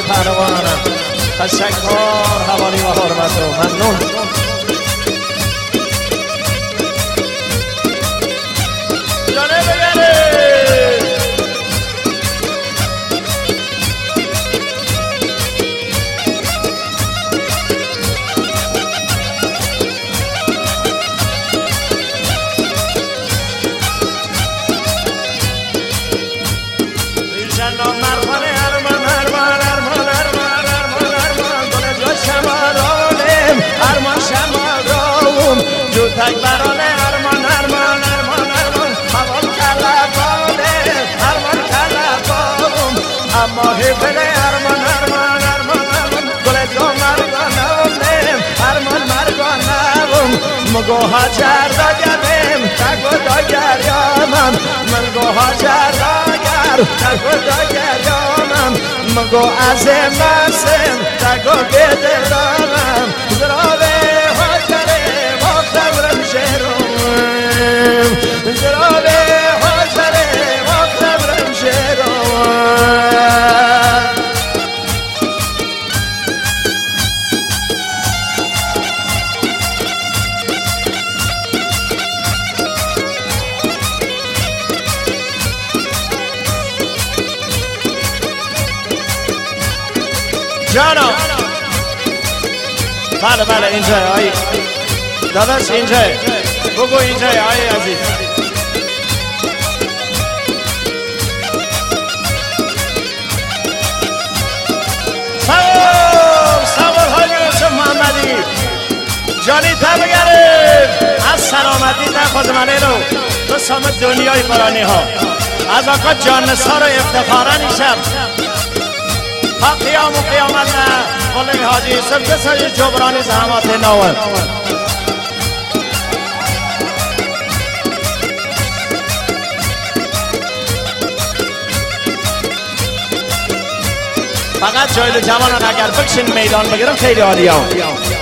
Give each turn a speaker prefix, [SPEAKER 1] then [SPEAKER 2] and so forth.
[SPEAKER 1] محمدی پهلوانم. تشکر، حوالی و حرمت و ممنون. جانه بگره تک برانه ارمان ارمان ارمان ارمان هوام کلبانه ارمان کلبانم اما هفله ارمان ارمان ارمان ارمان گل جو مرگانه ارمان مرگانم مگو هاجر داگرم تگو داگر یامم مگو هاجر داگر تگو داگر یامم مگو ازم بسم تگو گده دارم زراوه زرابه حاضره مقربرم شیران جانا بله بله اینجای آیی داداش اینجای بگو اینجای آیی عزیز محمدی جانی تبگره از سلامتی تخوزمانه رو تو سامت دنیای برانی ها از آقا جانسا رو افتخارانی شب ها قیام و قیامت نه قلعه حاجی یوسف کسای جبرانی زحمات نوان فقط جایل جوانان اگر بکشین میدان بگیرم خیلی عالی هم